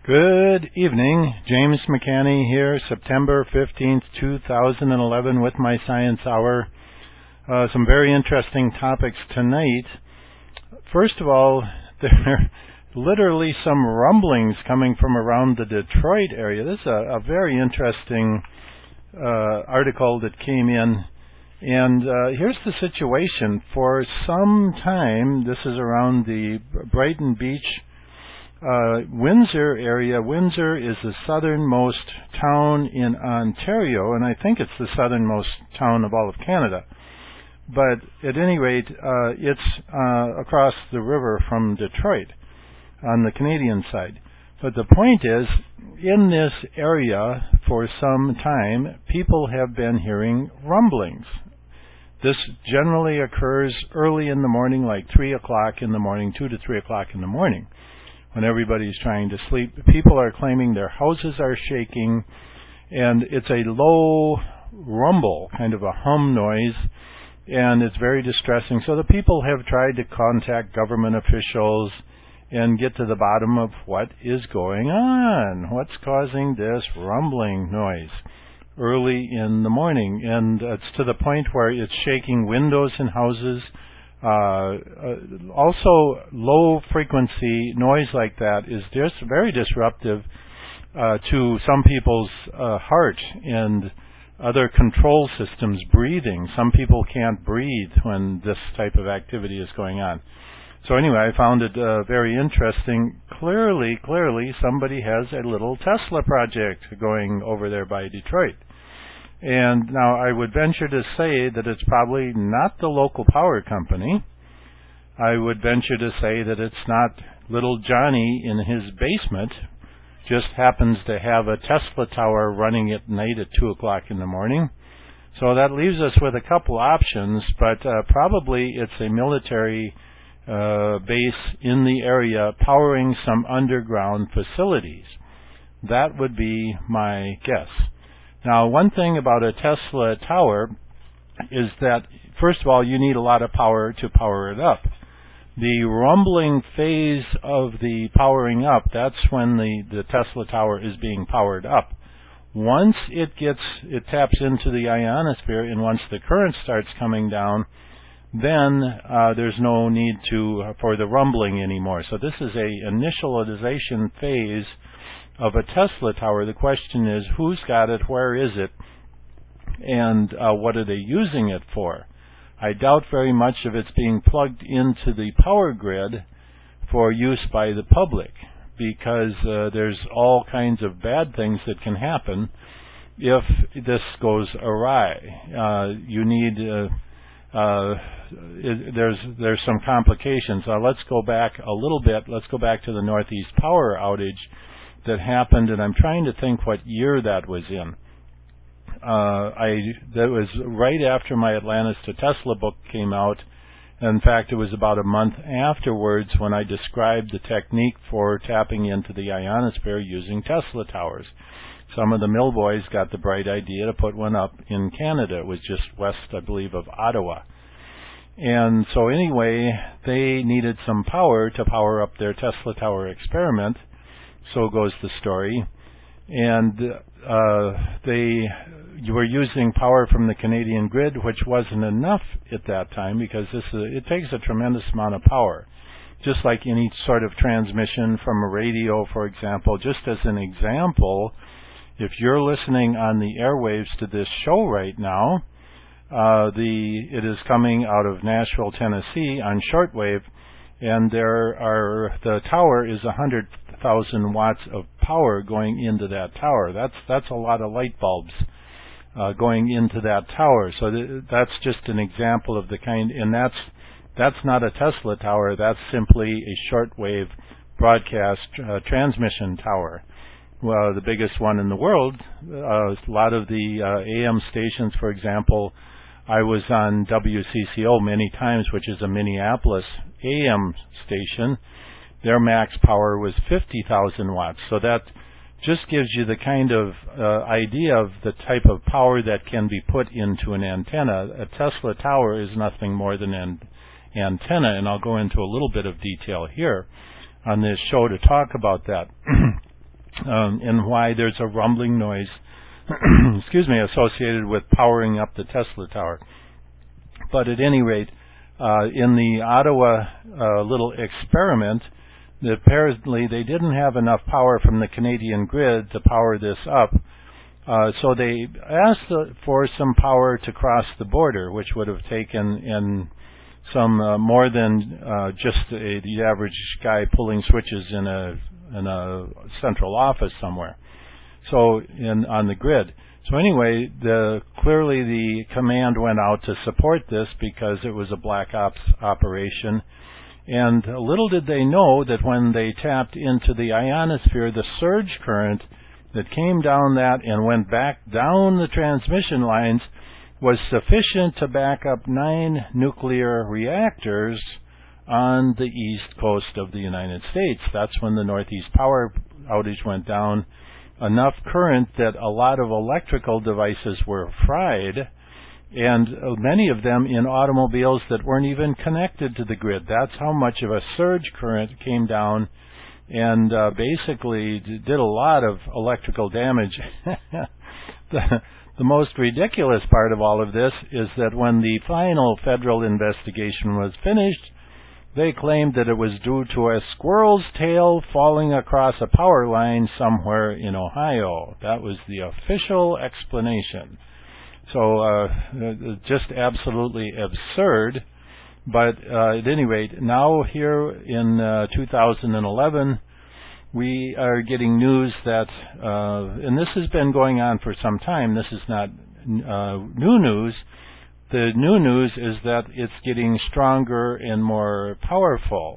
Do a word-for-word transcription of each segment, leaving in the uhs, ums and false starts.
Good evening. James McCanney here, September fifteenth, two thousand eleven with my Science Hour. Uh, some very interesting topics tonight. First of all, there are literally some rumblings coming from around the Detroit area. This is a, a very interesting uh, article that came in. And uh, here's the situation. For some time, this is around the Brighton Beach, Uh, Windsor area. Windsor is the southernmost town in Ontario, and I think it's the southernmost town of all of Canada. But at any rate, uh, it's uh, across the river from Detroit on the Canadian side. But the point is, in this area for some time, people have been hearing rumblings. This generally occurs early in the morning, like three o'clock in the morning, two to three o'clock in the morning, when everybody's trying to sleep. People are claiming their houses are shaking, and it's a low rumble, kind of a hum noise, and it's very distressing. So the people have tried to contact government officials and get to the bottom of what is going on, what's causing this rumbling noise early in the morning. And it's to the point where it's shaking windows in houses. Uh, uh, also, low-frequency noise like that is just very disruptive uh, to some people's uh, heart and other control systems, breathing. Some people can't breathe when this type of activity is going on. So anyway, I found it uh, very interesting. Clearly, clearly, somebody has a little Tesla project going over there by Detroit. And now I would venture to say that it's probably not the local power company. I would venture to say that it's not little Johnny in his basement, just happens to have a Tesla tower running at night at two o'clock in the morning. So that leaves us with a couple options, but uh, probably it's a military uh, base in the area powering some underground facilities. That would be my guess. Now, one thing about a Tesla tower is that, first of all, you need a lot of power to power it up. The rumbling phase of the powering up, that's when the, the Tesla tower is being powered up. Once it gets, it taps into the ionosphere, and once the current starts coming down, then uh, there's no need to for the rumbling anymore. So this is a initialization phase of a Tesla tower. The question is, who's got it, where is it, and uh, what are they using it for? I doubt very much if it's being plugged into the power grid for use by the public, because uh, there's all kinds of bad things that can happen if this goes awry. Uh, you need uh, uh, it, there's there's some complications. Uh, let's go back a little bit. Let's go back to the Northeast power outage that happened, and I'm trying to think what year that was in. Uh, I that was right after my Atlantis to Tesla book came out. In fact, it was about a month afterwards when I described the technique for tapping into the ionosphere using Tesla towers. Some of the mill boys got the bright idea to put one up in Canada. It was just west, I believe, of Ottawa. And so anyway, they needed some power to power up their Tesla tower experiment. So goes the story. And uh, they were using power from the Canadian grid, which wasn't enough at that time, because this is, it takes a tremendous amount of power. Just like any sort of transmission from a radio, for example. Just as an example, if you're listening on the airwaves to this show right now, uh, the it is coming out of Nashville, Tennessee on shortwave, and there are the tower is one hundred thousand watts of power going into that tower. That's that's a lot of light bulbs uh, going into that tower. So th- that's just an example of the kind, and that's that's not a Tesla tower. That's simply a shortwave broadcast uh, transmission tower. Well, the biggest one in the world. Uh, a lot of the uh, A M stations, for example. I was on W C C O many times, which is a Minneapolis A M station. Their max power was fifty thousand watts. So that just gives you the kind of uh, idea of the type of power that can be put into an antenna. A Tesla tower is nothing more than an antenna, and I'll go into a little bit of detail here on this show to talk about that. um, and why there's a rumbling noise, excuse me, associated with powering up the Tesla tower. But at any rate, uh, in the Ottawa uh, little experiment, apparently they didn't have enough power from the Canadian grid to power this up. Uh, so they asked uh, for some power to cross the border, which would have taken in some uh, more than uh, just a, the average guy pulling switches in a in a central office somewhere. So in on the grid. So anyway, the clearly the command went out to support this because it was a black ops operation. And little did they know that when they tapped into the ionosphere, the surge current that came down that and went back down the transmission lines was sufficient to back up nine nuclear reactors on the east coast of the United States. That's when the Northeast power outage went down. Enough current that a lot of electrical devices were fried, and many of them in automobiles that weren't even connected to the grid. That's how much of a surge current came down and uh, basically did a lot of electrical damage. the, the most ridiculous part of all of this is that when the final federal investigation was finished, they claimed that it was due to a squirrel's tail falling across a power line somewhere in Ohio. That was the official explanation. So uh, just absolutely absurd. But uh, at any rate, now here in uh, two thousand eleven, we are getting news that, uh, and this has been going on for some time, this is not uh, new news. The new news is that it's getting stronger and more powerful.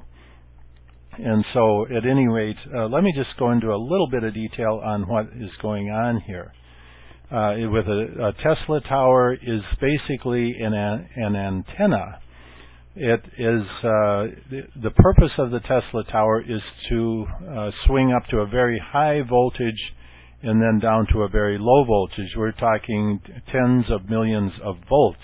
And so at any rate, uh, let me just go into a little bit of detail on what is going on here. Uh, with a, a Tesla tower is basically an, an antenna. It is uh, the, the purpose of the Tesla tower is to uh, swing up to a very high voltage and then down to a very low voltage. We're talking tens of millions of volts.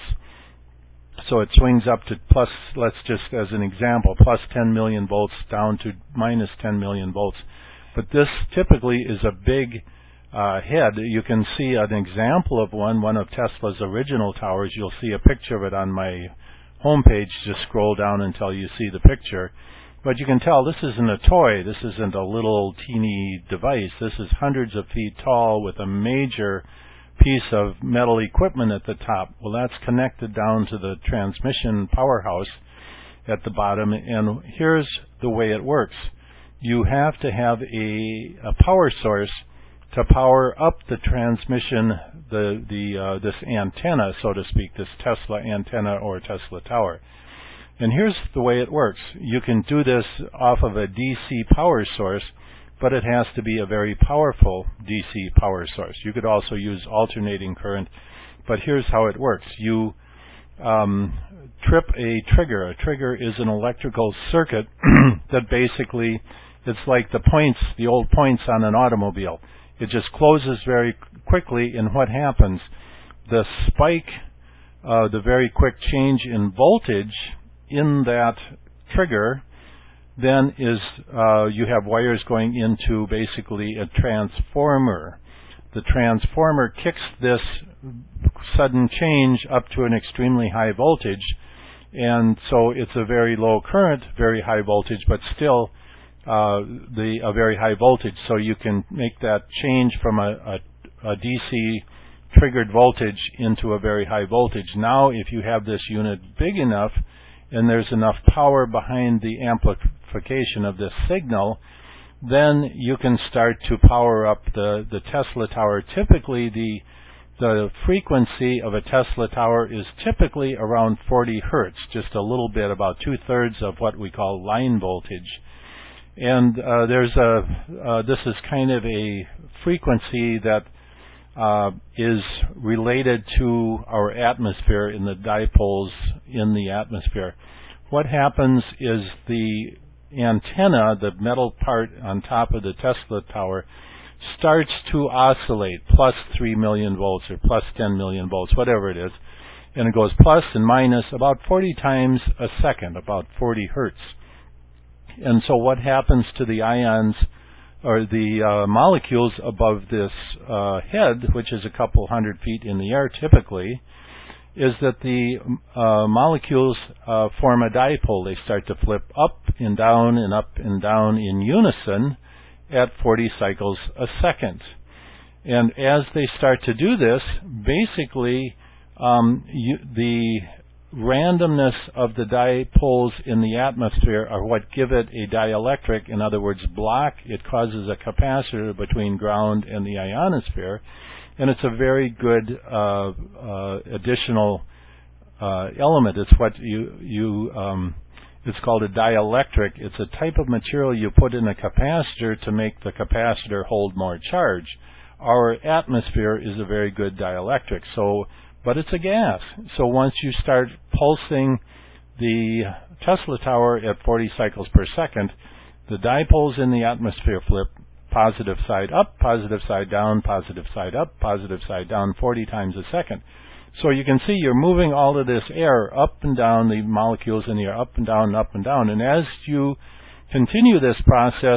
So it swings up to plus, let's just as an example, plus ten million volts down to minus ten million volts. But this typically is a big uh, head. You can see an example of one, one of Tesla's original towers. You'll see a picture of it on my homepage. Just scroll down until you see the picture. But you can tell this isn't a toy. This isn't a little teeny device. This is hundreds of feet tall with a major piece of metal equipment at the top. Well, that's connected down to the transmission powerhouse at the bottom. And here's the way it works. You have to have a, a power source to power up the transmission, the the uh, this antenna, so to speak, this Tesla antenna or Tesla tower. And here's the way it works. You can do this off of a D C power source, but it has to be a very powerful D C power source. You could also use alternating current, but here's how it works. You um, trip a trigger. A trigger is an electrical circuit that basically, it's like the points, the old points on an automobile. It just closes very quickly, and what happens? The spike, uh, the very quick change in voltage in that trigger then is, uh, you have wires going into basically a transformer. The transformer kicks this sudden change up to an extremely high voltage, and so it's a very low current, very high voltage, but still uh, the a very high voltage. So you can make that change from a, a, a D C triggered voltage into a very high voltage. Now, if you have this unit big enough and there's enough power behind the amplification of this signal, then you can start to power up the, the Tesla tower. Typically, the the frequency of a Tesla tower is typically around forty hertz, just a little bit, about two-thirds of what we call line voltage. And uh, there's a uh, this is kind of a frequency that uh, is related to our atmosphere in the dipoles in the atmosphere. What happens is the antenna, the metal part on top of the Tesla tower, starts to oscillate plus three million volts or plus ten million volts, whatever it is, and it goes plus and minus about forty times a second, about forty hertz. And so what happens to the ions or the uh, molecules above this uh, head, which is a couple hundred feet in the air typically, is that the uh, molecules uh, form a dipole. They start to flip up and down and up and down in unison at forty cycles a second. And as they start to do this, basically um, you, the randomness of the dipoles in the atmosphere are what give it a dielectric, in other words, block. It causes a capacitor between ground and the ionosphere, and it's a very good uh, uh, additional uh, element. It's what you you um, it's called a dielectric. It's a type of material you put in a capacitor to make the capacitor hold more charge. Our atmosphere is a very good dielectric. So. But it's a gas. So once you start pulsing the Tesla tower at forty cycles per second, the dipoles in the atmosphere flip positive side up, positive side down, positive side up, positive side down forty times a second. So you can see you're moving all of this air up and down, the molecules in the air up and down and up and down. And as you continue this process,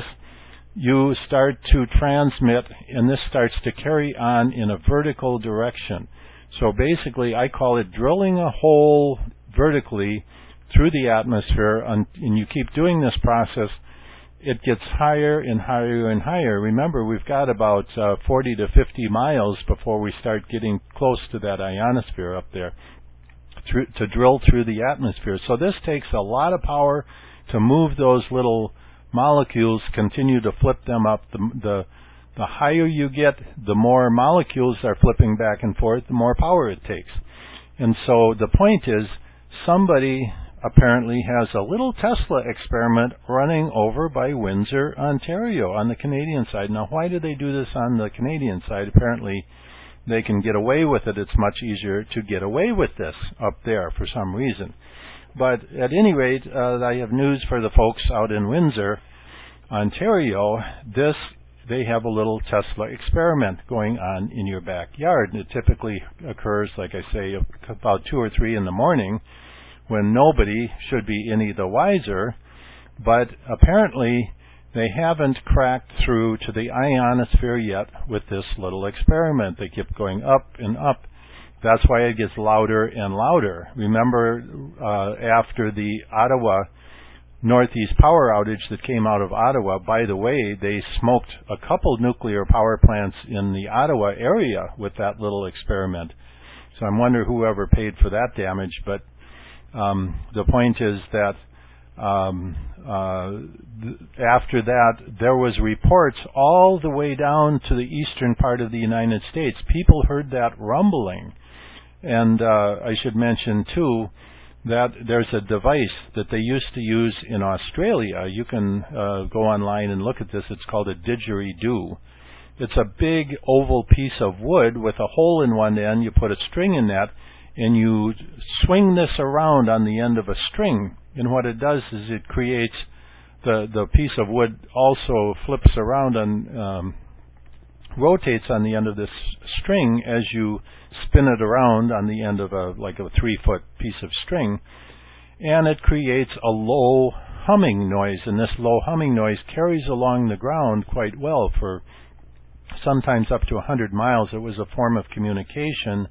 you start to transmit, and this starts to carry on in a vertical direction. So basically, I call it drilling a hole vertically through the atmosphere, and you keep doing this process, it gets higher and higher and higher. Remember, we've got about uh, forty to fifty miles before we start getting close to that ionosphere up there through, to drill through the atmosphere. So this takes a lot of power to move those little molecules, continue to flip them up. The, the The higher you get, the more molecules are flipping back and forth, the more power it takes. And so the point is, somebody apparently has a little Tesla experiment running over by Windsor, Ontario, on the Canadian side. Now, why do they do this on the Canadian side? Apparently, they can get away with it. It's much easier to get away with this up there for some reason. But at any rate, uh, I have news for the folks out in Windsor, Ontario. This They have a little Tesla experiment going on in your backyard. And it typically occurs, like I say, about two or three in the morning when nobody should be any the wiser. But apparently they haven't cracked through to the ionosphere yet with this little experiment. They keep going up and up. That's why it gets louder and louder. Remember, uh, after the Ottawa Northeast power outage that came out of Ottawa, by the way, they smoked a couple nuclear power plants in the Ottawa area with that little experiment. So I'm wondering whoever paid for that damage, but um, the point is that um, uh, th- after that, there was reports all the way down to the eastern part of the United States. People heard that rumbling. And uh, I should mention, too, that there's a device that they used to use in Australia. You can uh, go online and look at this. It's called a didgeridoo. It's a big oval piece of wood with a hole in one end. You put a string in that, and you swing this around on the end of a string. And what it does is it creates the the piece of wood also flips around and um, rotates on the end of this string as you spin it around on the end of a like a three foot piece of string, and it creates a low humming noise, and this low humming noise carries along the ground quite well for sometimes up to one hundred miles. It was a form of communication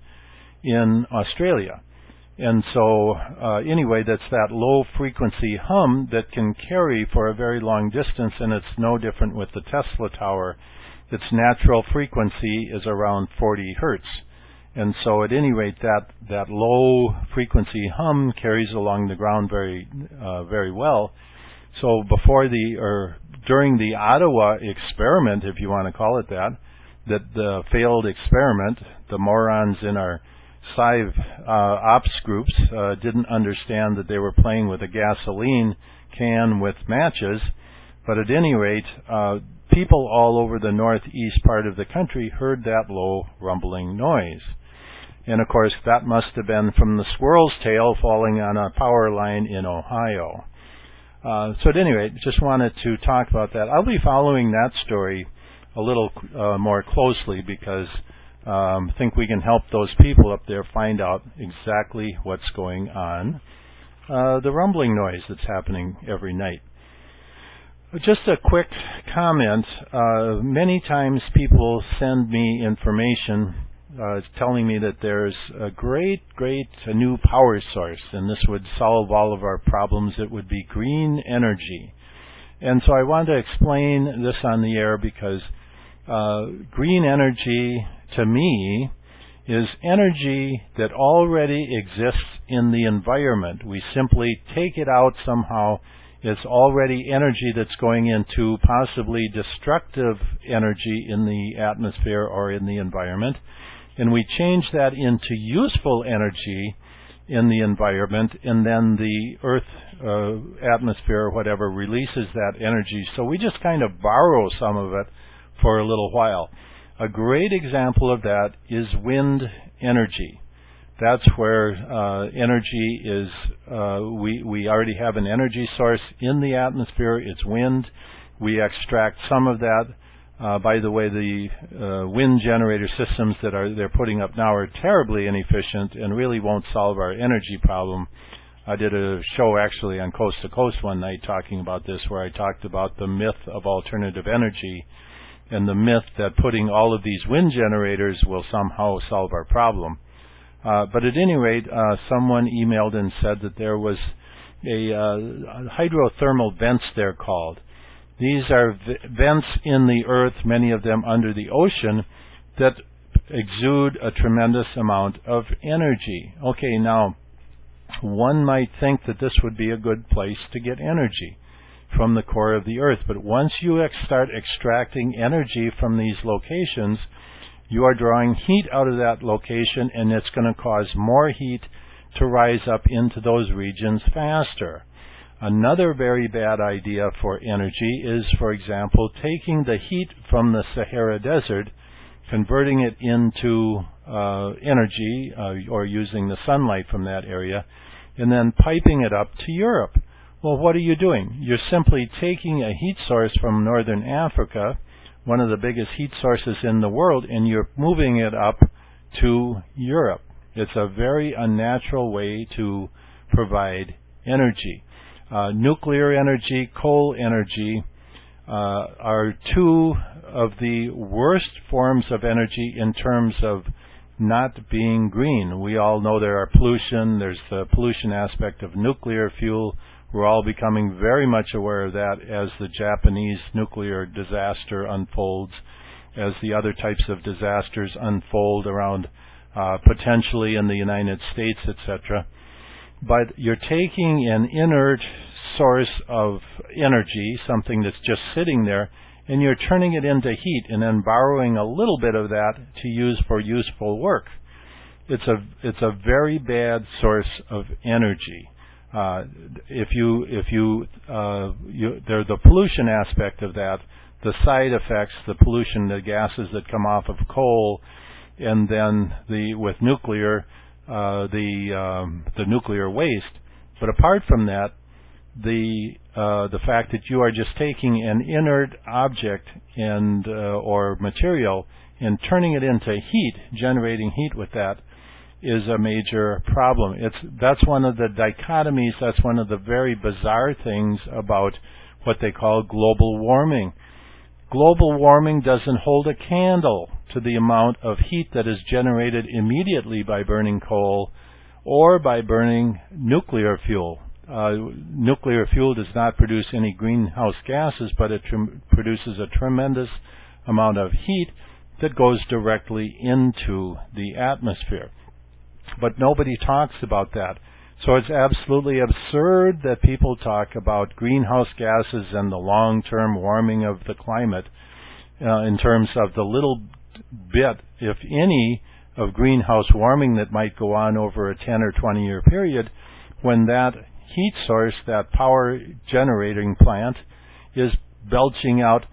in Australia. And so uh, anyway, that's that low frequency hum that can carry for a very long distance, and it's no different with the Tesla tower. Its natural frequency is around forty hertz. And so at any rate, that, that low frequency hum carries along the ground very, uh, very well. So before the, or during the Ottawa experiment, if you want to call it that, that the failed experiment, the morons in our Scive uh, ops groups uh, didn't understand that they were playing with a gasoline can with matches. But at any rate, uh, people all over the northeast part of the country heard that low rumbling noise. And of course, that must have been from the squirrel's tail falling on a power line in Ohio. Uh, so at any rate, just wanted to talk about that. I'll be following that story a little uh, more closely because um, I think we can help those people up there find out exactly what's going on, uh, the rumbling noise that's happening every night. Just a quick comment. Uh, many times people send me information uh, telling me that there's a great, great a new power source, and this would solve all of our problems. It would be green energy. And so I want to explain this on the air because uh, green energy, to me, is energy that already exists in the environment. We simply take it out somehow. It's already energy that's going into possibly destructive energy in the atmosphere or in the environment, and we change that into useful energy in the environment, and then the Earth uh, atmosphere or whatever releases that energy. So we just kind of borrow some of it for a little while. A great example of that is wind energy. That's where uh, energy is, uh, we, we already have an energy source in the atmosphere. It's wind. We extract some of that. Uh, by the way, the uh, wind generator systems that are they're putting up now are terribly inefficient and really won't solve our energy problem. I did a show actually on Coast to Coast one night talking about this, where I talked about the myth of alternative energy and the myth that putting all of these wind generators will somehow solve our problem. Uh, but at any rate, uh, someone emailed and said that there was a uh, hydrothermal vents, they're called. These are v- vents in the earth, many of them under the ocean, that exude a tremendous amount of energy. Okay, now, one might think that this would be a good place to get energy from the core of the earth. But once you ex- start extracting energy from these locations, you are drawing heat out of that location, and it's going to cause more heat to rise up into those regions faster. Another very bad idea for energy is, for example, taking the heat from the Sahara Desert, converting it into uh, energy, uh, or using the sunlight from that area, and then piping it up to Europe. Well, what are you doing? You're simply taking a heat source from northern Africa, one of the biggest heat sources in the world, and you're moving it up to Europe. It's a very unnatural way to provide energy. Uh, nuclear energy, coal energy uh, are two of the worst forms of energy in terms of not being green. We all know there are pollution. There's the pollution aspect of nuclear fuel. We're all becoming very much aware of that as the Japanese nuclear disaster unfolds, as the other types of disasters unfold around uh, potentially in the United States, et cetera. But you're taking an inert source of energy, something that's just sitting there, and you're turning it into heat and then borrowing a little bit of that to use for useful work. It's a it's a very bad source of energy. Uh, if you if you, uh, you there's the pollution aspect of that, the side effects, the pollution, the gases that come off of coal, and then the with nuclear, uh, the um, the nuclear waste. But apart from that, the uh, the fact that you are just taking an inert object and uh, or material and turning it into heat, generating heat with that, is a major problem. It's that's one of the dichotomies, that's one of the very bizarre things about what they call global warming. Global warming doesn't hold a candle to the amount of heat that is generated immediately by burning coal or by burning nuclear fuel. Uh, nuclear fuel does not produce any greenhouse gases, but it tr- produces a tremendous amount of heat that goes directly into the atmosphere. But nobody talks about that. So it's absolutely absurd that people talk about greenhouse gases and the long-term warming of the climate uh, in terms of the little bit, if any, of greenhouse warming that might go on over a ten or twenty year period, when that heat source, that power generating plant, is belching out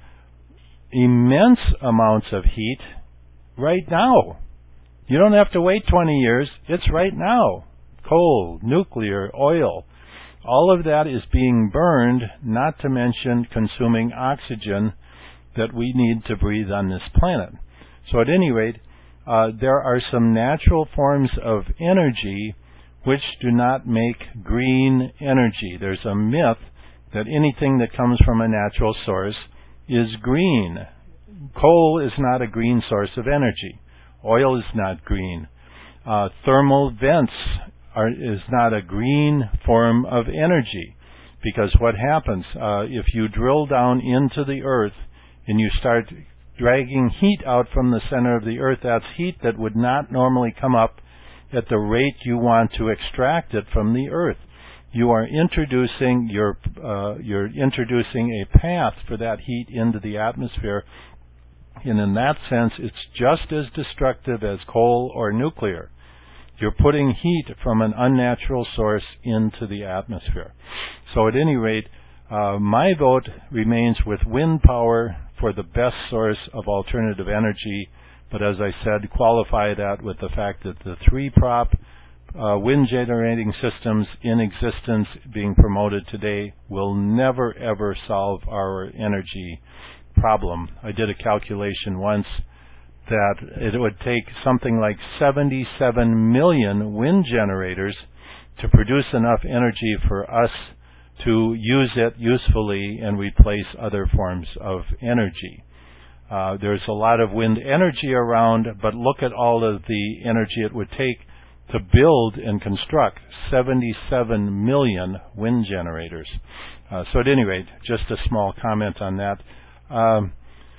immense amounts of heat right now. You don't have to wait twenty years. It's right now. Coal, nuclear, oil, all of that is being burned, not to mention consuming oxygen that we need to breathe on this planet. So at any rate, uh, there are some natural forms of energy which do not make green energy. There's a myth that anything that comes from a natural source is green. Coal is not a green source of energy. Oil is not green. Uh, thermal vents are, is not a green form of energy, because what happens uh, if you drill down into the earth and you start dragging heat out from the center of the earth, that's heat that would not normally come up at the rate you want to extract it from the earth. You are introducing your uh, you're introducing a path for that heat into the atmosphere, and in that sense, it's just as destructive as coal or nuclear. You're putting heat from an unnatural source into the atmosphere. So at any rate, uh, my vote remains with wind power for the best source of alternative energy. But as I said, qualify that with the fact that the three prop uh, wind generating systems in existence being promoted today will never ever solve our energy problem. I did a calculation once that it would take something like seventy-seven million wind generators to produce enough energy for us to use it usefully and replace other forms of energy. Uh, there's a lot of wind energy around, but look at all of the energy it would take to build and construct seventy-seven million wind generators. Uh, so at any rate, just a small comment on that. Um,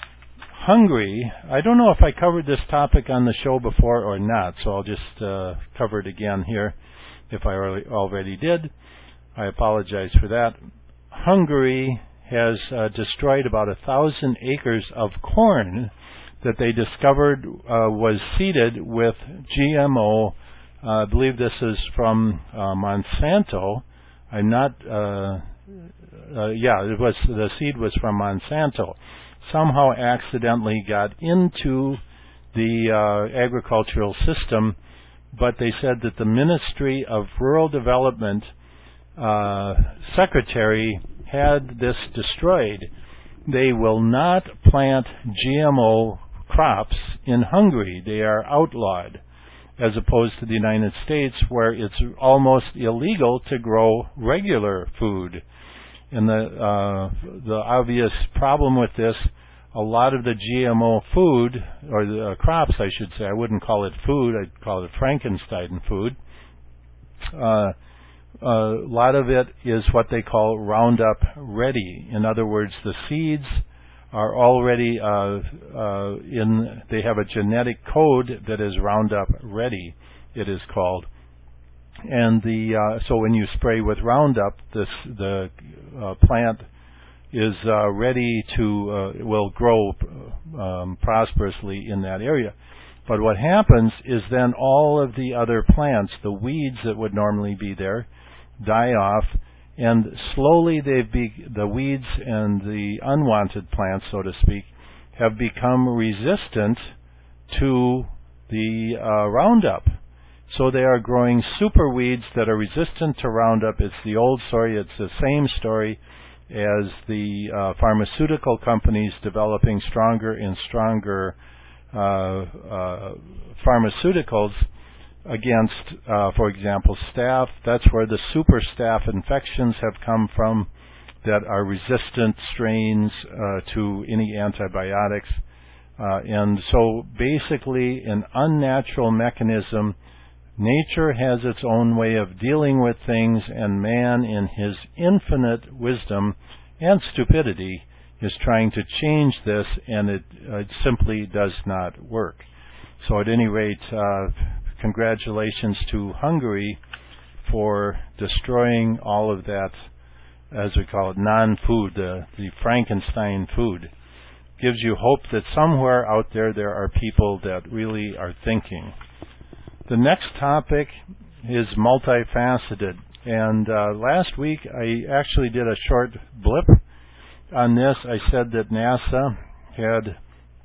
Hungary, I don't know if I covered this topic on the show before or not, so I'll just uh, cover it again here if I already did. I apologize for that. Hungary has uh, destroyed about a thousand acres of corn that they discovered uh, was seeded with G M O. Uh, I believe this is from uh, Monsanto. I'm not, uh, uh, yeah, it was, the seed was from Monsanto. Somehow accidentally got into the uh, agricultural system, but they said that the Ministry of Rural Development uh, secretary had this destroyed. They will not plant G M O crops in Hungary. They are outlawed, as opposed to the United States, where it's almost illegal to grow regular food. And the uh, the obvious problem with this, a lot of the G M O food, or the uh, crops, I should say, I wouldn't call it food, I'd call it Frankenstein food. Uh, a lot of it is what they call Roundup ready. In other words, the seeds are already uh, uh, in, they have a genetic code that is Roundup ready, it is called. And the uh, so when you spray with Roundup, this the uh, plant is uh, ready to uh, will grow um, prosperously in that area. But what happens is then all of the other plants, the weeds that would normally be there, die off, and slowly they've be, the weeds and the unwanted plants, so to speak, have become resistant to the uh, Roundup. So they are growing super weeds that are resistant to Roundup. It's the old story. It's the same story as the uh, pharmaceutical companies developing stronger and stronger uh, uh, pharmaceuticals against, uh, for example, staph. That's where the super staph infections have come from that are resistant strains uh, to any antibiotics. Uh, and so basically an unnatural mechanism. Nature has its own way of dealing with things, and man, in his infinite wisdom and stupidity, is trying to change this, and it, uh, it simply does not work. So at any rate, uh, congratulations to Hungary for destroying all of that, as we call it, non-food, the, the Frankenstein food. Gives you hope that somewhere out there there are people that really are thinking. The next topic is multifaceted, and uh, last week I actually did a short blip on this. I said that NASA had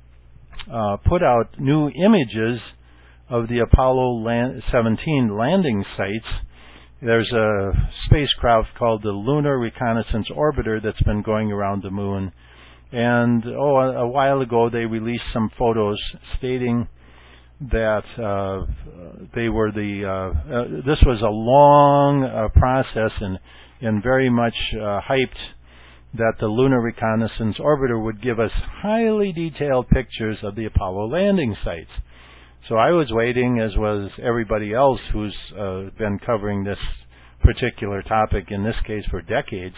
uh, put out new images of the Apollo land- seventeen landing sites. There's a spacecraft called the Lunar Reconnaissance Orbiter that's been going around the moon, and oh, a, a while ago they released some photos stating that uh, they were the, uh, uh, this was a long uh, process and, and very much uh, hyped that the Lunar Reconnaissance Orbiter would give us highly detailed pictures of the Apollo landing sites. So I was waiting, as was everybody else who's uh, been covering this particular topic, in this case for decades,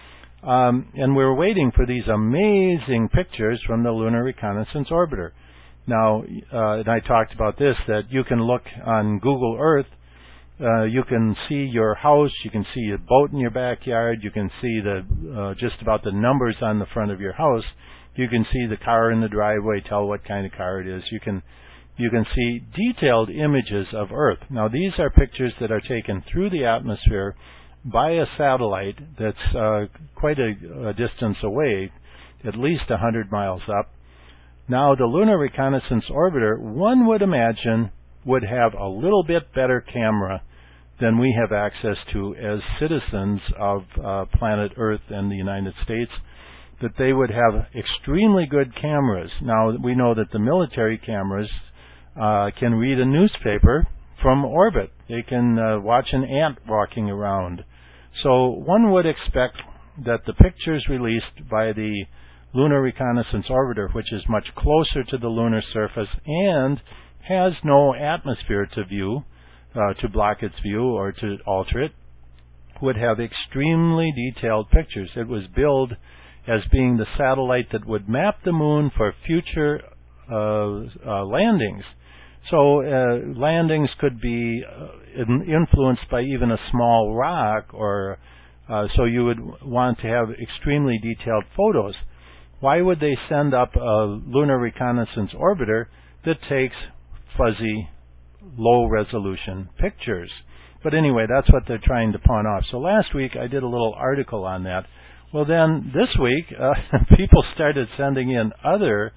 um, and we were waiting for these amazing pictures from the Lunar Reconnaissance Orbiter. Now, uh, and I talked about this, that you can look on Google Earth, uh, you can see your house, you can see a boat in your backyard, you can see the uh, just about the numbers on the front of your house, you can see the car in the driveway, tell what kind of car it is, you can you can see detailed images of Earth. Now, these are pictures that are taken through the atmosphere by a satellite that's uh, quite a, a distance away, at least one hundred miles up. Now, the Lunar Reconnaissance Orbiter, one would imagine, would have a little bit better camera than we have access to as citizens of uh, planet Earth and the United States, that they would have extremely good cameras. Now, we know that the military cameras uh, can read a newspaper from orbit. They can uh, watch an ant walking around. So one would expect that the pictures released by the Lunar Reconnaissance Orbiter, which is much closer to the lunar surface and has no atmosphere to view, uh, to block its view or to alter it, would have extremely detailed pictures. It was billed as being the satellite that would map the moon for future uh, uh, landings. So uh, landings could be uh, influenced by even a small rock, or uh, so you would want to have extremely detailed photos. Why would they send up a Lunar Reconnaissance Orbiter that takes fuzzy, low-resolution pictures? But anyway, that's what they're trying to pawn off. So last week I did a little article on that. Well, then this week uh, people started sending in other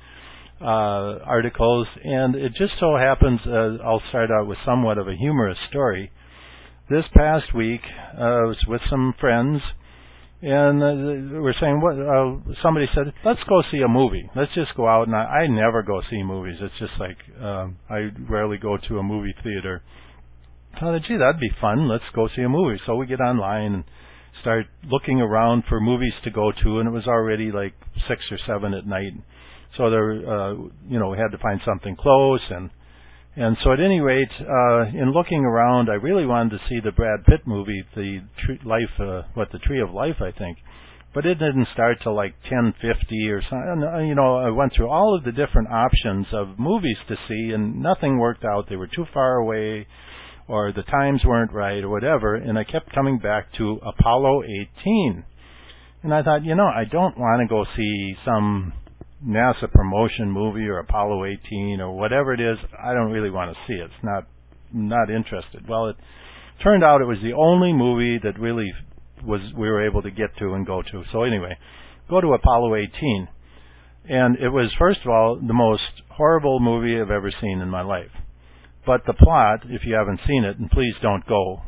uh, articles, and it just so happens, uh, I'll start out with somewhat of a humorous story. This past week uh, I was with some friends, and uh, we're saying, what? Uh, somebody said, let's go see a movie. Let's just go out. And I, I never go see movies. It's just like um, I rarely go to a movie theater. I thought, gee, that'd be fun. Let's go see a movie. So we get online and start looking around for movies to go to, and it was already like six or seven at night. So there, uh, you know, we had to find something close, and and so at any rate, uh, in looking around, I really wanted to see the Brad Pitt movie, the tree, Life, uh, what the Tree of Life, I think, but it didn't start till like ten fifty or something. You know, I went through all of the different options of movies to see, and nothing worked out. They were too far away, or the times weren't right, or whatever, and I kept coming back to Apollo eighteen. And I thought, you know, I don't want to go see some NASA promotion movie or Apollo eighteen or whatever it is. I don't really want to see it. It's not, not interested. Well, it turned out it was the only movie that really was we were able to get to and go to. So anyway, go to Apollo eighteen. And it was, first of all, the most horrible movie I've ever seen in my life. But the plot, if you haven't seen it, and please don't go,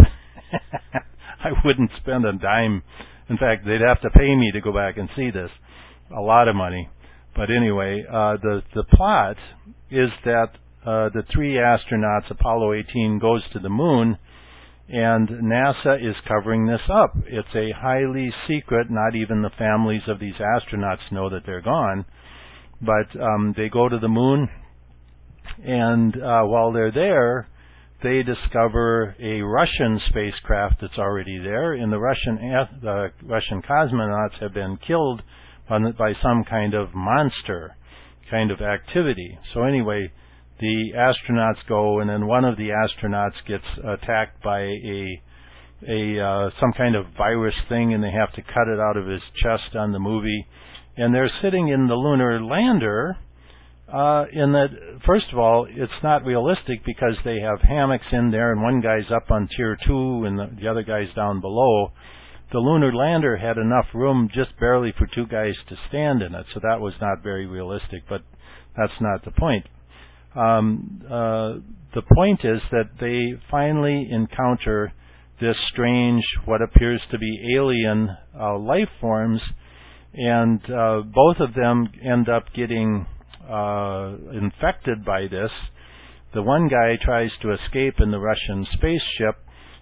I wouldn't spend a dime. In fact, they'd have to pay me to go back and see this, a lot of money. But anyway, uh, the the plot is that uh, the three astronauts, Apollo eighteen, goes to the moon, and NASA is covering this up. It's a highly secret. Not even the families of these astronauts know that they're gone. But um, they go to the moon. And uh, while they're there, they discover a Russian spacecraft that's already there, and the Russian the Russian cosmonauts have been killed by, by some kind of monster kind of activity. So anyway, the astronauts go, and then one of the astronauts gets attacked by a a uh, some kind of virus thing, and they have to cut it out of his chest on the movie. And they're sitting in the lunar lander. Uh, in that, first of all, it's not realistic because they have hammocks in there, and one guy's up on tier two, and the, the other guy's down below. The lunar lander had enough room just barely for two guys to stand in it, so that was not very realistic, but that's not the point. Um, uh, the point is that they finally encounter this strange, what appears to be alien uh, life forms, and uh, both of them end up getting Uh, infected by this. The one guy tries to escape in the Russian spaceship,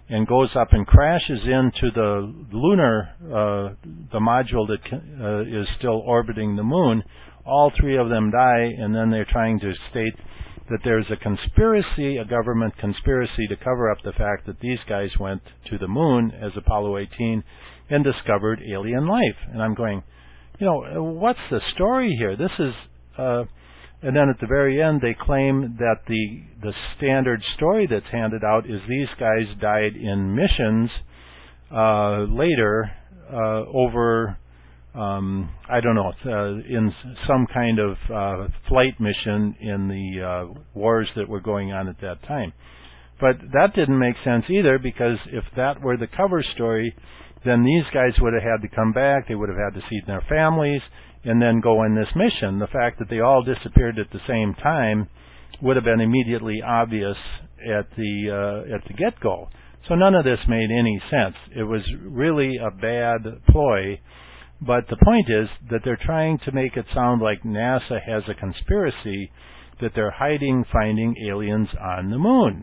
and goes up and crashes into the lunar, uh, the module that uh, is still orbiting the moon. All three of them die, and then they're trying to state that there's a conspiracy, a government conspiracy, to cover up the fact that these guys went to the moon as Apollo eighteen and discovered alien life. And I'm going, you know, what's the story here? This is... Uh, And then at the very end, they claim that the the standard story that's handed out is these guys died in missions uh, later uh, over, um, I don't know, uh, in some kind of uh, flight mission in the uh, wars that were going on at that time. But that didn't make sense either, because if that were the cover story, then these guys would have had to come back, they would have had to see their families, and then go in this mission. The fact that they all disappeared at the same time would have been immediately obvious at the uh, at the get-go. So none of this made any sense. It was really a bad ploy, but the point is that they're trying to make it sound like NASA has a conspiracy, that they're hiding finding aliens on the moon.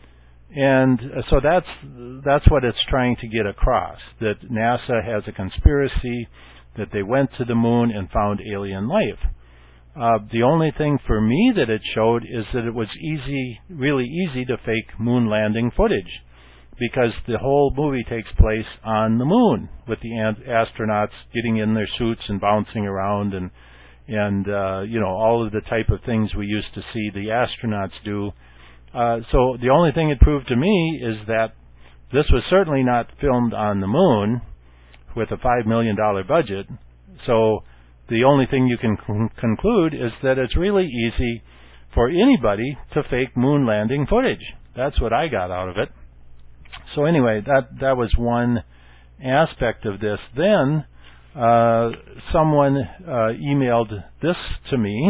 And so that's that's what it's trying to get across, that NASA has a conspiracy, that they went to the moon and found alien life. Uh, the only thing for me that it showed is that it was easy, really easy to fake moon landing footage, because the whole movie takes place on the moon with the astronauts getting in their suits and bouncing around and, and uh, you know, all of the type of things we used to see the astronauts do. Uh, so the only thing it proved to me is that this was certainly not filmed on the moon with a five million dollars budget. So the only thing you can con- conclude is that it's really easy for anybody to fake moon landing footage. That's what I got out of it. So anyway, that that was one aspect of this. Then uh, someone uh, emailed this to me,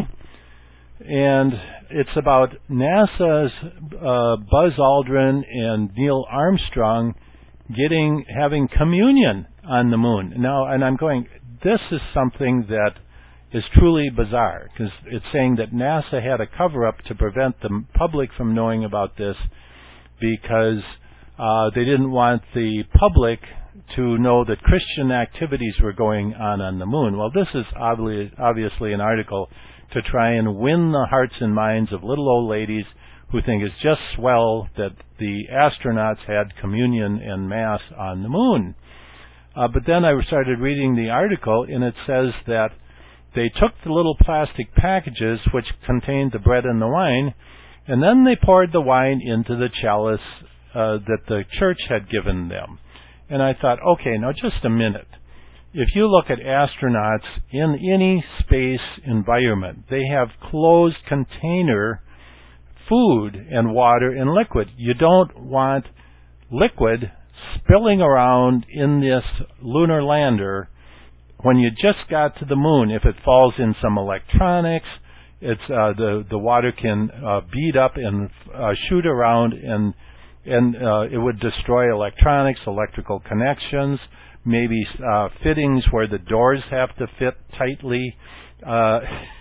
and it's about NASA's uh, Buzz Aldrin and Neil Armstrong getting having communion on the moon. Now, and I'm going, this is something that is truly bizarre, because it's saying that NASA had a cover-up to prevent the public from knowing about this, because uh, they didn't want the public to know that Christian activities were going on on the moon. Well, this is obviously, obviously an article to try and win the hearts and minds of little old ladies who think it's just swell that the astronauts had communion and mass on the moon. Uh, but then I started reading the article, and it says that they took the little plastic packages which contained the bread and the wine, and then they poured the wine into the chalice uh, that the church had given them. And I thought, okay, now just a minute. If you look at astronauts in any space environment, they have closed container food and water and liquid. You don't want liquid spilling around in this lunar lander when you just got to the moon. If it falls in some electronics, it's uh, the the water can uh, bead up and uh, shoot around, and and uh, it would destroy electronics, electrical connections, maybe uh, fittings where the doors have to fit tightly. Uh,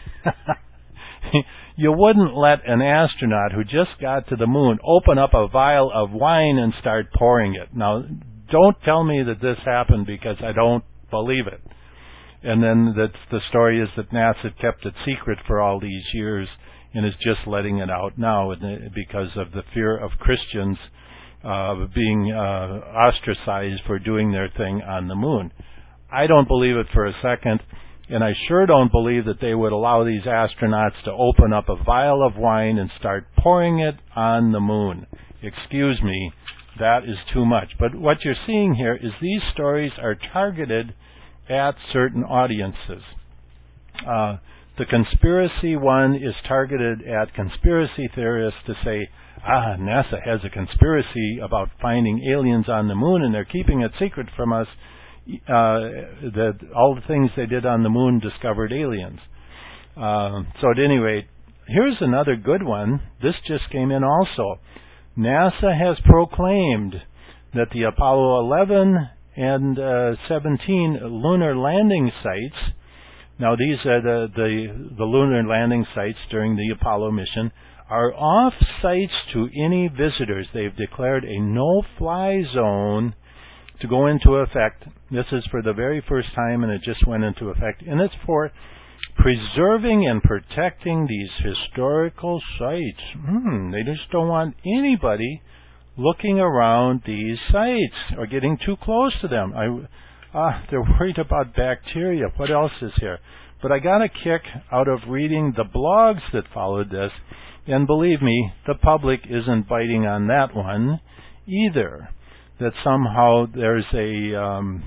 you wouldn't let an astronaut who just got to the moon open up a vial of wine and start pouring it. Now, don't tell me that this happened, because I don't believe it. And then that the story is that NASA kept it secret for all these years and is just letting it out now because of the fear of Christians uh, being uh, ostracized for doing their thing on the moon. I don't believe it for a second, and I sure don't believe that they would allow these astronauts to open up a vial of wine and start pouring it on the moon. Excuse me, that is too much. But what you're seeing here is these stories are targeted at certain audiences. Uh, the conspiracy one is targeted at conspiracy theorists to say, ah, NASA has a conspiracy about finding aliens on the moon and they're keeping it secret from us. Uh, that all the things they did on the moon discovered aliens. Uh, so at any rate, here's another good one. This just came in also. NASA has proclaimed that the Apollo eleven and uh, seventeen lunar landing sites, now these are the, the, the lunar landing sites during the Apollo mission, are off sites to any visitors. They've declared a no-fly zone to go into effect. This is for the very first time, and it just went into effect. And it's for preserving and protecting these historical sites. Hmm, they just don't want anybody looking around these sites or getting too close to them. I, uh, they're worried about bacteria. What else is here? But I got a kick out of reading the blogs that followed this, and believe me, the public isn't biting on that one either. That somehow there's a um,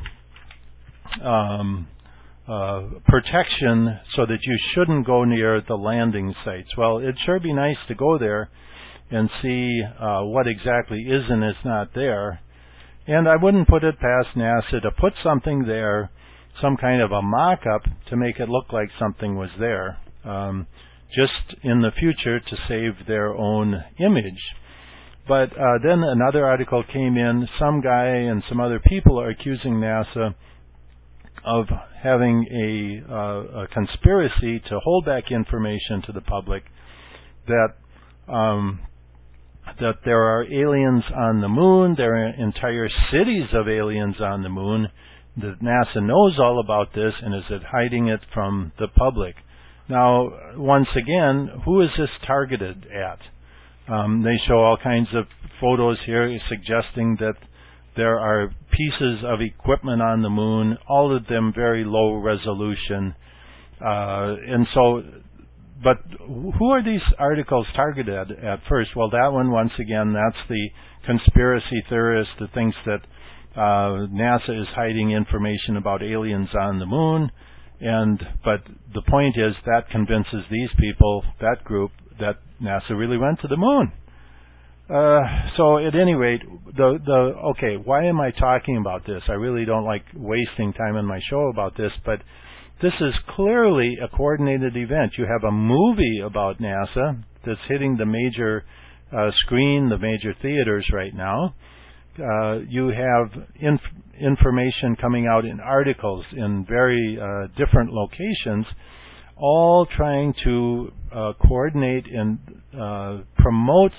um, uh, protection so that you shouldn't go near the landing sites. Well, it'd sure be nice to go there and see uh, what exactly is and is not there. And I wouldn't put it past NASA to put something there, some kind of a mock-up to make it look like something was there, um, just in the future to save their own image. But uh, then another article came in. Some guy and some other people are accusing NASA of having a, uh, a conspiracy to hold back information to the public that um, that there are aliens on the moon. There are entire cities of aliens on the moon. That NASA knows all about this and is hiding it from the public. Now, once again, who is this targeted at? Um, they show all kinds of photos here suggesting that there are pieces of equipment on the moon, all of them very low resolution. Uh, and so, but who are these articles targeted at first? Well, that one, once again, that's the conspiracy theorist that thinks that uh, NASA is hiding information about aliens on the moon. And but the point is that convinces these people, that group, that NASA really went to the moon. Uh, so at any rate, the the okay, why am I talking about this? I really don't like wasting time in my show about this, but this is clearly a coordinated event. You have a movie about NASA that's hitting the major uh, screen, the major theaters right now. Uh, you have inf- information coming out in articles in very uh, different locations, all trying to uh, coordinate and uh, promote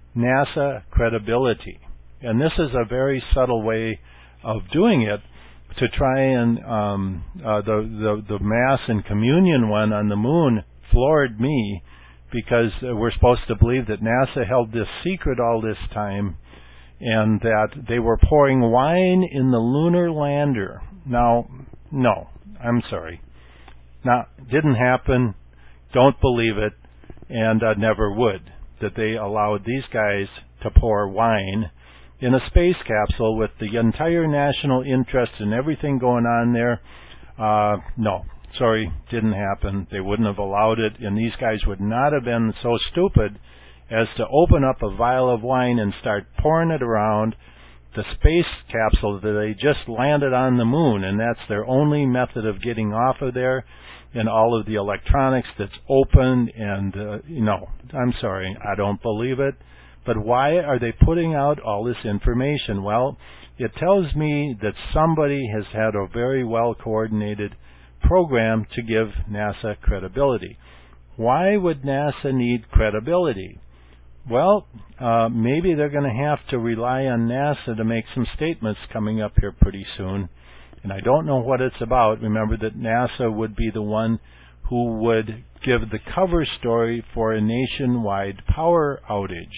NASA credibility. And this is a very subtle way of doing it to try and um, uh, the, the the Mass and Communion one on the moon floored me, because uh, we're supposed to believe that NASA held this secret all this time, and that they were pouring wine in the lunar lander. Now, no, I'm sorry. Now, didn't happen. Don't believe it, and uh, never would. That they allowed these guys to pour wine in a space capsule with the entire national interest and everything going on there. Uh, no, sorry, didn't happen. They wouldn't have allowed it, and these guys would not have been so stupid as to open up a vial of wine and start pouring it around the space capsule that they just landed on the moon, and that's their only method of getting off of there, and all of the electronics that's open, and, uh, you know, I'm sorry, I don't believe it. But why are they putting out all this information? Well, it tells me that somebody has had a very well-coordinated program to give NASA credibility. Why would NASA need credibility? Well, uh, maybe they're going to have to rely on NASA to make some statements coming up here pretty soon. And I don't know what it's about. Remember that NASA would be the one who would give the cover story for a nationwide power outage.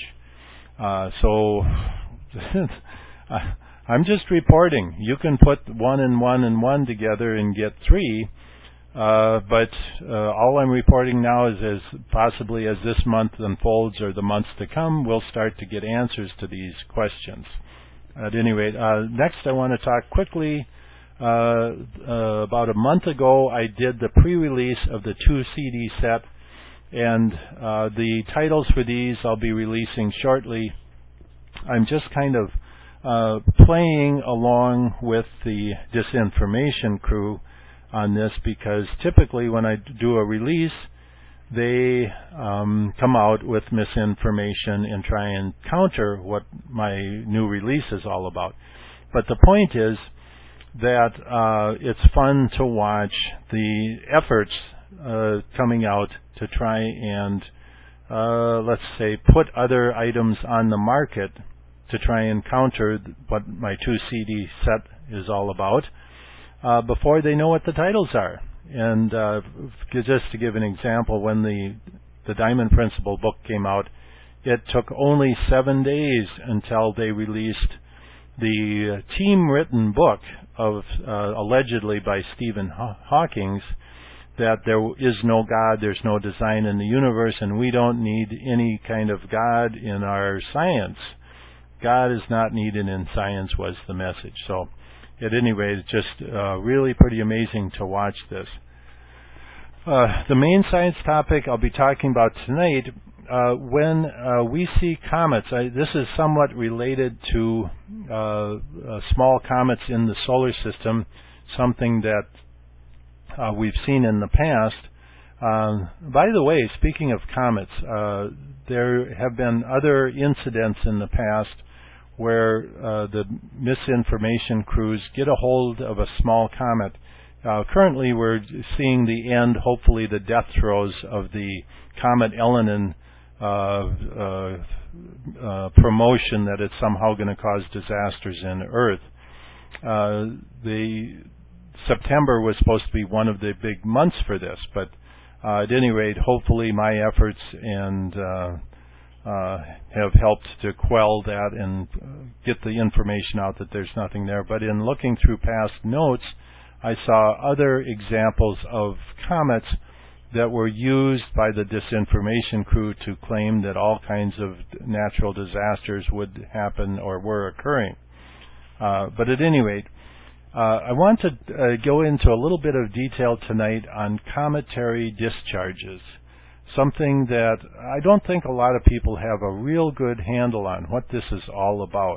Uh, so I'm just reporting. You can put one and one and one together and get three. Uh, but uh, all I'm reporting now is as possibly as this month unfolds or the months to come, we'll start to get answers to these questions. At any rate, uh, next I want to talk quickly. Uh, uh, about a month ago, I did the pre-release of the two C D set, and uh, the titles for these I'll be releasing shortly. I'm just kind of uh, playing along with the disinformation crew on this, because typically when I do a release, they um, come out with misinformation and try and counter what my new release is all about. But the point is that uh, it's fun to watch the efforts uh, coming out to try and uh, let's say, put other items on the market to try and counter what my two C D set is all about uh, before they know what the titles are. And uh, just to give an example, when the the Diamond Principle book came out, it took only seven days until they released the team-written book of uh, allegedly by Stephen Hawking, that there is no God, there's no design in the universe, and we don't need any kind of God in our science. God is not needed in science was the message. So at any rate, it's just uh, really pretty amazing to watch this. Uh, the main science topic I'll be talking about tonight, uh, when uh, we see comets, I, this is somewhat related to uh, uh, small comets in the solar system, something that uh, we've seen in the past. Uh, by the way, speaking of comets, uh, there have been other incidents in the past where uh, the misinformation crews get a hold of a small comet. Uh, currently, we're seeing the end, hopefully the death throes of the comet Elenin uh, uh, uh, promotion that it's somehow going to cause disasters in Earth. Uh, the September was supposed to be one of the big months for this, but uh, at any rate, hopefully my efforts and uh, uh, have helped to quell that and get the information out that there's nothing there. But in looking through past notes, I saw other examples of comets that were used by the disinformation crew to claim that all kinds of natural disasters would happen or were occurring. Uh, but at any rate, uh, I want to uh, go into a little bit of detail tonight on cometary discharges, something that I don't think a lot of people have a real good handle on what this is all about.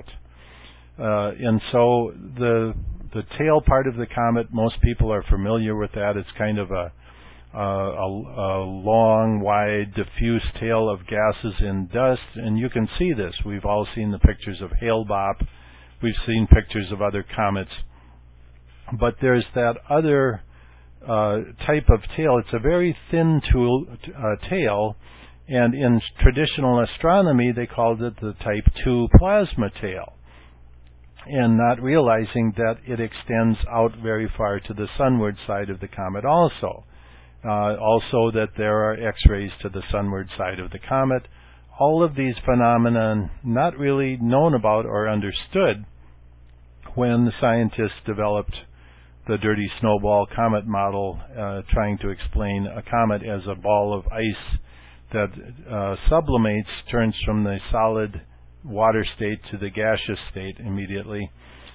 Uh, and so the the tail part of the comet, most people are familiar with that. It's kind of a, a, a long, wide, diffuse tail of gases and dust, and you can see this. We've all seen the pictures of Hale-Bopp. We've seen pictures of other comets. But there's that other uh, type of tail. It's a very thin tool, uh, tail, and in traditional astronomy, they called it the type two plasma tail, and not realizing that it extends out very far to the sunward side of the comet also. Uh, also that there are X-rays to the sunward side of the comet. All of these phenomena not really known about or understood when the scientists developed the dirty snowball comet model, uh, trying to explain a comet as a ball of ice that uh, sublimates, turns from the solid water state to the gaseous state immediately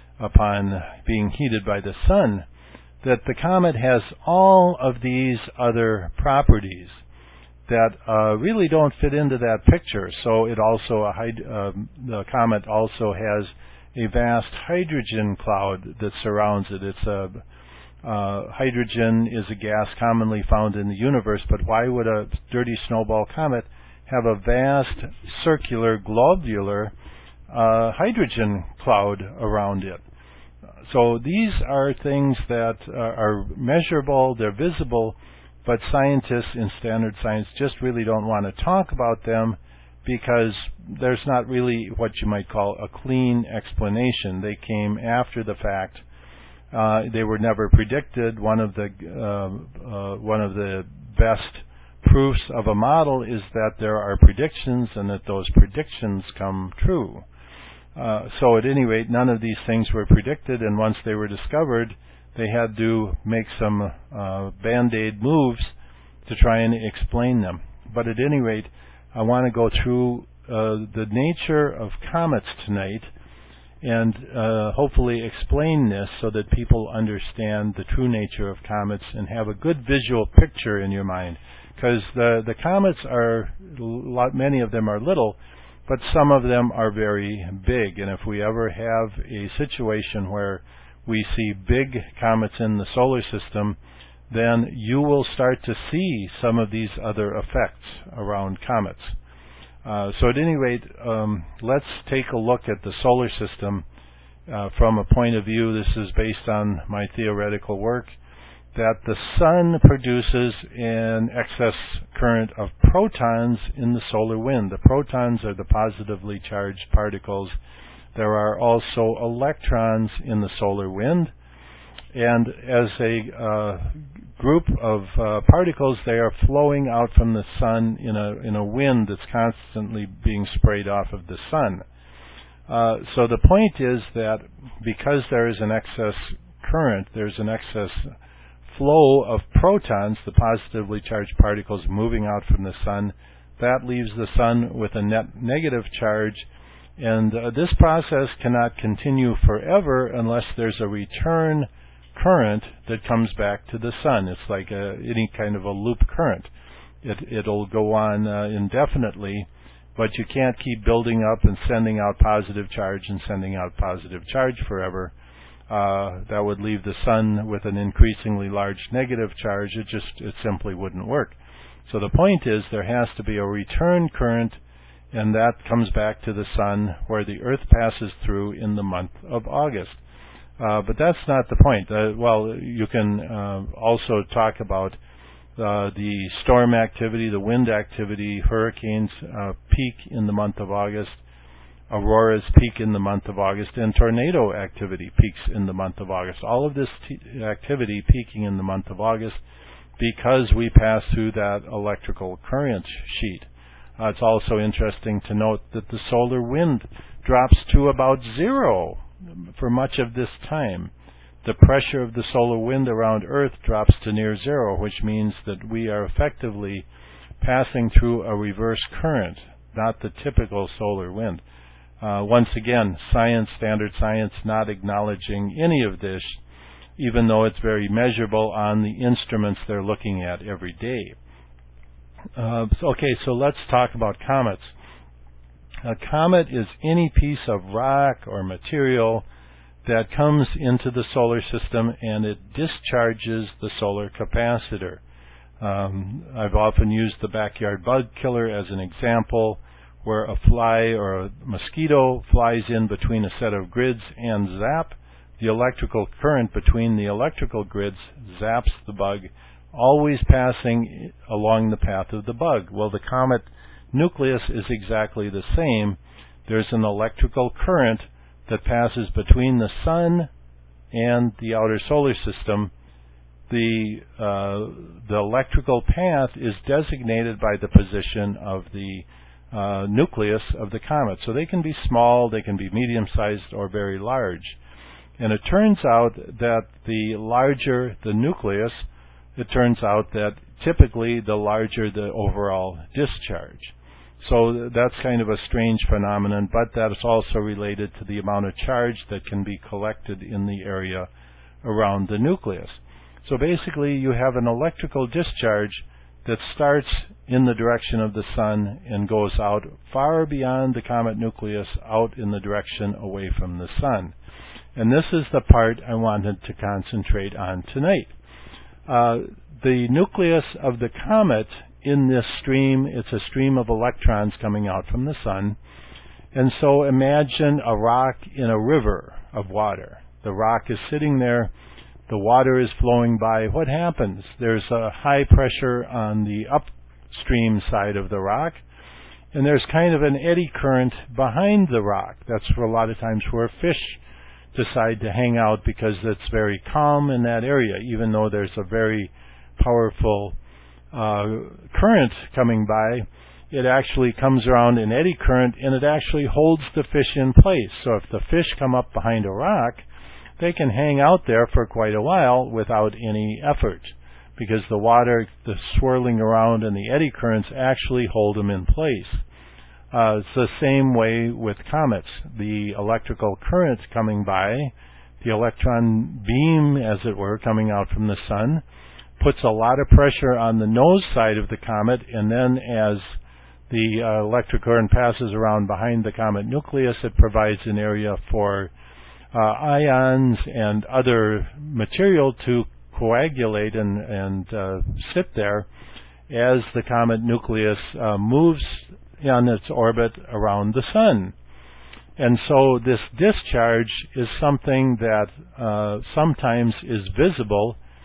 upon being heated by the sun, that the comet has all of these other properties that uh, really don't fit into that picture. So it also, a hyd- uh, the comet also has a vast hydrogen cloud that surrounds it. It's a uh, hydrogen is a gas commonly found in the universe, but why would a dirty snowball comet have a vast circular globular uh, hydrogen cloud around it? So these are things that uh, are measurable, they're visible, but scientists in standard science just really don't want to talk about them because there's not really what you might call a clean explanation. They came after the fact. Uh, they were never predicted. One of the uh, uh, one of the best proofs of a model is that there are predictions and that those predictions come true. Uh, so at any rate, none of these things were predicted, and once they were discovered, they had to make some uh, band-aid moves to try and explain them. But at any rate, I want to go through uh, the nature of comets tonight and uh, hopefully explain this so that people understand the true nature of comets and have a good visual picture in your mind. Because the, the comets are, lot, many of them are little, but some of them are very big. And if we ever have a situation where we see big comets in the solar system, then you will start to see some of these other effects around comets. Uh, so at any rate, um, let's take a look at the solar system uh, from a point of view. This is based on my theoretical work, that the sun produces an excess current of protons in the solar wind. The protons are the positively charged particles. There are also electrons in the solar wind, and as a uh, group of uh, particles, they are flowing out from the sun in a in a wind that's constantly being sprayed off of the sun. Uh, so the point is that because there is an excess current, there's an excess flow of protons, the positively charged particles moving out from the sun. That leaves the sun with a net negative charge, and uh, this process cannot continue forever unless there's a return current that comes back to the sun. It's like a, any kind of a loop current. It, it'll go on uh, indefinitely, but you can't keep building up and sending out positive charge and sending out positive charge forever. Uh, that would leave the sun with an increasingly large negative charge. It just, it simply wouldn't work. So the point is there has to be a return current, and that comes back to the sun where the Earth passes through in the month of August. Uh, but that's not the point. Uh, well, you can uh, also talk about uh, the storm activity, the wind activity. Hurricanes uh, peak in the month of August. Auroras peak in the month of August, and tornado activity peaks in the month of August. All of this t- activity peaking in the month of August because we pass through that electrical current sheet. Uh, it's also interesting to note that the solar wind drops to about zero for much of this time. The pressure of the solar wind around Earth drops to near zero, which means that we are effectively passing through a reverse current, not the typical solar wind. Uh, once again, science, standard science, not acknowledging any of this, even though it's very measurable on the instruments they're looking at every day. Uh, so, okay, so let's talk about comets. A comet is any piece of rock or material that comes into the solar system and it discharges the solar capacitor. Um, I've often used the backyard bug killer as an example, where a fly or a mosquito flies in between a set of grids and zap. The electrical current between the electrical grids zaps the bug, always passing along the path of the bug. Well, the comet nucleus is exactly the same. There's an electrical current that passes between the sun and the outer solar system. The uh, the electrical path is designated by the position of the uh, nucleus of the comet. So they can be small, they can be medium-sized, or very large. And it turns out that the larger the nucleus, it turns out that typically the larger the overall discharge. So that's kind of a strange phenomenon, but that's also related to the amount of charge that can be collected in the area around the nucleus. So basically you have an electrical discharge that starts in the direction of the sun and goes out far beyond the comet nucleus, out in the direction away from the sun. And this is the part I wanted to concentrate on tonight. Uh, the nucleus of the comet in this stream, it's a stream of electrons coming out from the sun. And so imagine a rock in a river of water. The rock is sitting there. The water is flowing by. What happens? There's a high pressure on the upstream side of the rock, and there's kind of an eddy current behind the rock. That's for a lot of times where fish decide to hang out, because it's very calm in that area, even though there's a very powerful uh, current coming by. It actually comes around an eddy current, and it actually holds the fish in place. So if the fish come up behind a rock, they can hang out there for quite a while without any effort, because the water, the swirling around and the eddy currents actually hold them in place. Uh, it's the same way with comets. The electrical current coming by, the electron beam, as it were, coming out from the sun, puts a lot of pressure on the nose side of the comet, and then as the uh, electric current passes around behind the comet nucleus, it provides an area for Uh, ions and other material to coagulate and, and uh, sit there as the comet nucleus uh, moves on its orbit around the sun. And so this discharge is something that uh, sometimes is visible,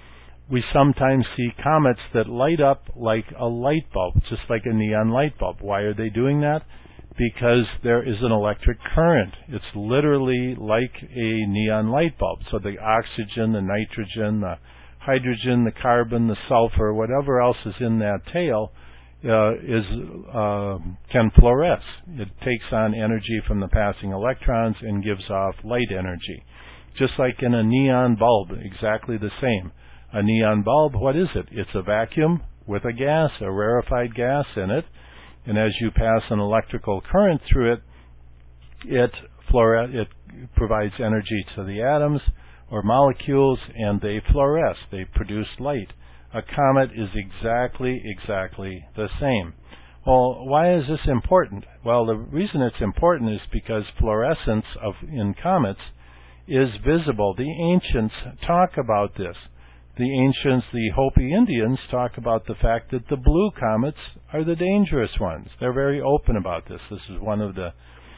we sometimes see comets that light up like a light bulb, just like a neon light bulb. Why are they doing that? Because there is an electric current. It's literally like a neon light bulb. So the oxygen, the nitrogen, the hydrogen, the carbon, the sulfur, whatever else is in that tail uh, is uh, can fluoresce. It takes on energy from the passing electrons and gives off light energy. Just like in a neon bulb, exactly the same. A neon bulb, what is it? It's a vacuum with a gas, a rarefied gas in it. And as you pass an electrical current through it, it, fluore- it provides energy to the atoms or molecules, and they fluoresce. They produce light. A comet is exactly, exactly the same. Well, why is this important? Well, the reason it's important is because fluorescence of in comets is visible. The ancients talk about this. The ancients, the Hopi Indians, talk about the fact that the blue comets are the dangerous ones. They're very open about this. This is one of the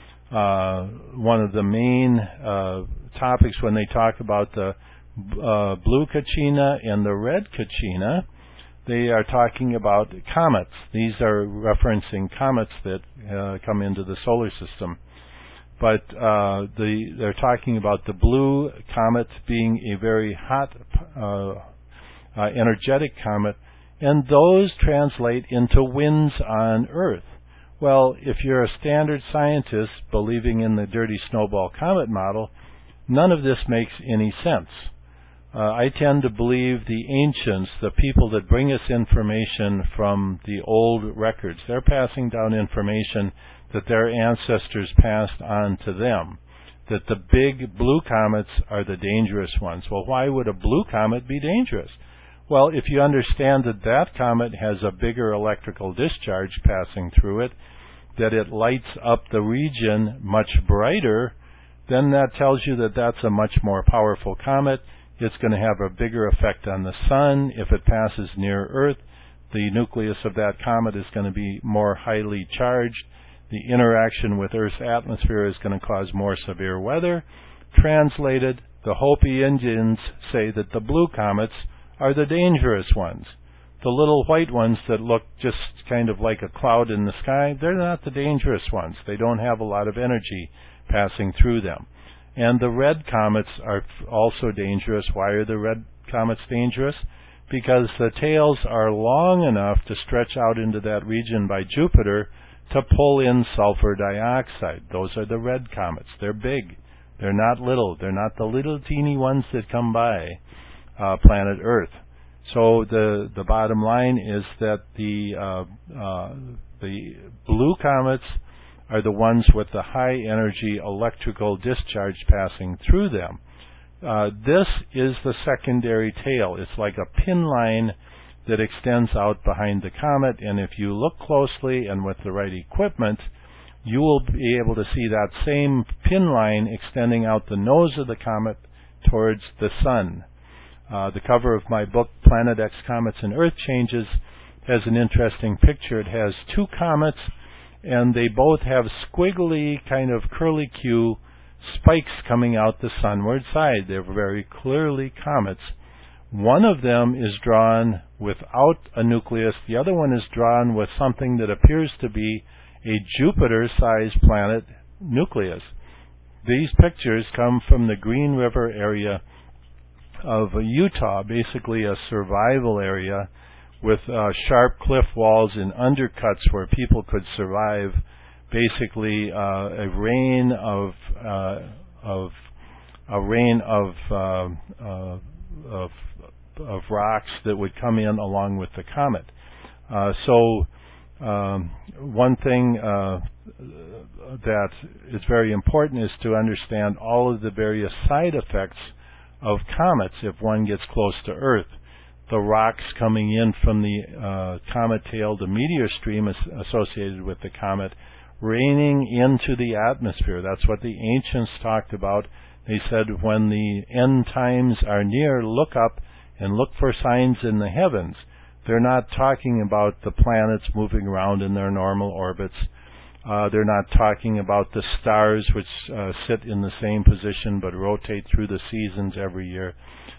uh, one of the main uh, topics when they talk about the uh, blue Kachina and the red Kachina. They are talking about comets. These are referencing comets that uh, come into the solar system. But uh, the, they're talking about the blue comet being a very hot, uh, uh, energetic comet, and those translate into winds on Earth. Well, if you're a standard scientist believing in the dirty snowball comet model, none of this makes any sense. Uh, I tend to believe the ancients, the people that bring us information from the old records, they're passing down information that their ancestors passed on to them, that the big blue comets are the dangerous ones. Well, why would a blue comet be dangerous? Well, if you understand that that comet has a bigger electrical discharge passing through it, that it lights up the region much brighter, then that tells you that that's a much more powerful comet. It's going to have a bigger effect on the sun. If it passes near Earth, the nucleus of that comet is going to be more highly charged. The interaction with Earth's atmosphere is going to cause more severe weather. Translated, the Hopi Indians say that the blue comets are the dangerous ones. The little white ones that look just kind of like a cloud in the sky, they're not the dangerous ones. They don't have a lot of energy passing through them. And the red comets are also dangerous. Why are the red comets dangerous? Because the tails are long enough to stretch out into that region by Jupiter to pull in sulfur dioxide. Those are the red comets. They're big. They're not little. They're not the little teeny ones that come by uh, planet Earth. So the the bottom line is that the uh, uh, the blue comets are the ones with the high energy electrical discharge passing through them. Uh, this is the secondary tail. It's like a pin line that extends out behind the comet, and if you look closely and with the right equipment, you will be able to see that same pin line extending out the nose of the comet towards the sun. Uh, the cover of my book, Planet X Comets and Earth Changes, has an interesting picture. It has two comets, and they both have squiggly, kind of curly-Q spikes coming out the sunward side. They're very clearly comets. One of them is drawn without a nucleus. The other one is drawn with something that appears to be a Jupiter-sized planet nucleus. These pictures come from the Green River area of Utah, basically a survival area with uh, sharp cliff walls and undercuts where people could survive. Basically, uh, a rain of uh, of a rain of uh, uh, of of rocks that would come in along with the comet. Uh, so, um, one thing uh, that is very important is to understand all of the various side effects of comets if one gets close to Earth. The rocks coming in from the uh, comet tail, the meteor stream is associated with the comet, raining into the atmosphere. That's what the ancients talked about. They said when the end times are near, look up and look for signs in the heavens. They're not talking about the planets moving around in their normal orbits. Uh, they're not talking about the stars which uh, sit in the same position but rotate through the seasons every year.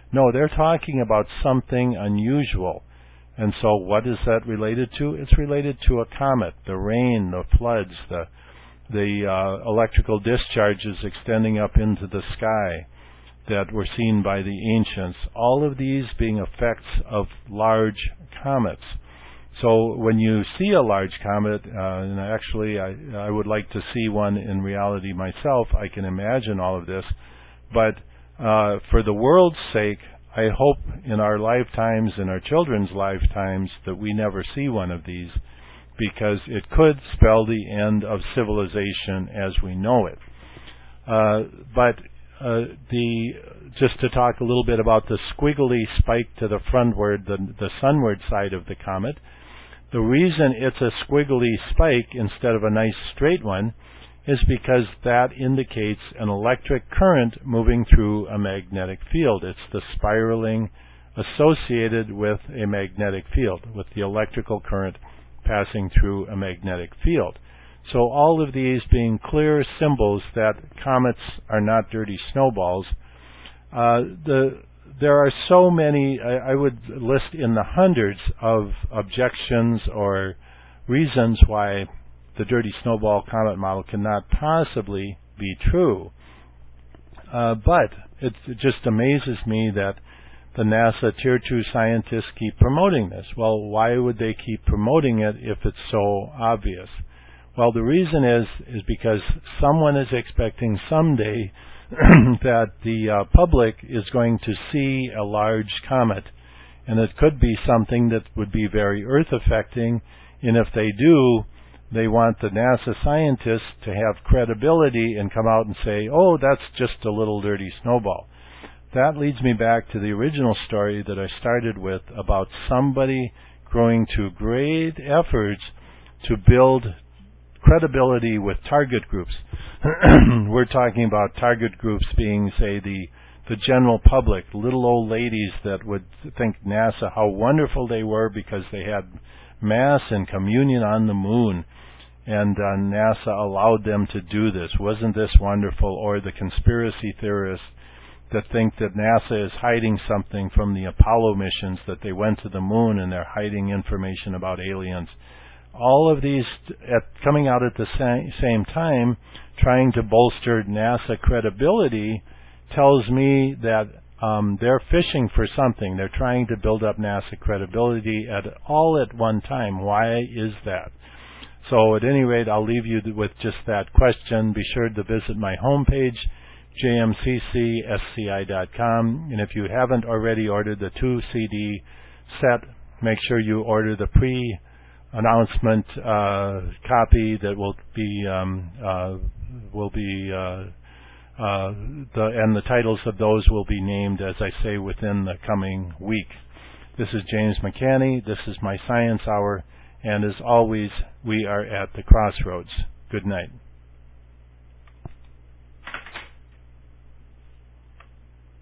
No, they're talking about something unusual. And so what is that related to? It's related to a comet, the rain, the floods, the the uh, electrical discharges extending up into the sky that were seen by the ancients. All of these being effects of large comets. So when you see a large comet, uh, and actually I, I would like to see one in reality myself, I can imagine all of this, but uh, for the world's sake, I hope in our lifetimes, in our children's lifetimes, that we never see one of these, because it could spell the end of civilization as we know it. Uh, but uh, the just to talk a little bit about the squiggly spike to the frontward, the, the sunward side of the comet, the reason it's a squiggly spike instead of a nice straight one is because that indicates an electric current moving through a magnetic field. It's the spiraling associated with a magnetic field, with the electrical current passing through a magnetic field. So all of these being clear symbols that comets are not dirty snowballs. Uh, the there are so many, I, I would list in the hundreds of objections or reasons why the dirty snowball comet model cannot possibly be true. Uh, but it, it just amazes me that the NASA Tier two scientists keep promoting this. Well, why would they keep promoting it if it's so obvious? Well, the reason is is because someone is expecting someday that the uh, public is going to see a large comet, and it could be something that would be very Earth-affecting, and if they do, they want the NASA scientists to have credibility and come out and say, oh, that's just a little dirty snowball. That leads me back to the original story that I started with about somebody growing to great efforts to build credibility with target groups. We're talking about target groups being, say, the the general public, little old ladies that would think NASA, how wonderful they were because they had Mass and communion on the moon, and uh, NASA allowed them to do this. Wasn't this wonderful? Or the conspiracy theorists that think that NASA is hiding something from the Apollo missions, that they went to the moon and they're hiding information about aliens. All of these at, coming out at the sa- same time, trying to bolster NASA credibility, tells me that um, they're fishing for something. They're trying to build up NASA credibility at all at one time. Why is that? So at any rate, I'll leave you with just that question. Be sure to visit my homepage, j m c c s c i dot com. And if you haven't already ordered the two C D set, make sure you order the pre-announcement uh, copy that will be um, uh, will be uh, uh, the and the titles of those will be named, as I say, within the coming week. This is James McCanney. This is my Science Hour, and as always, we are at the crossroads. Good night.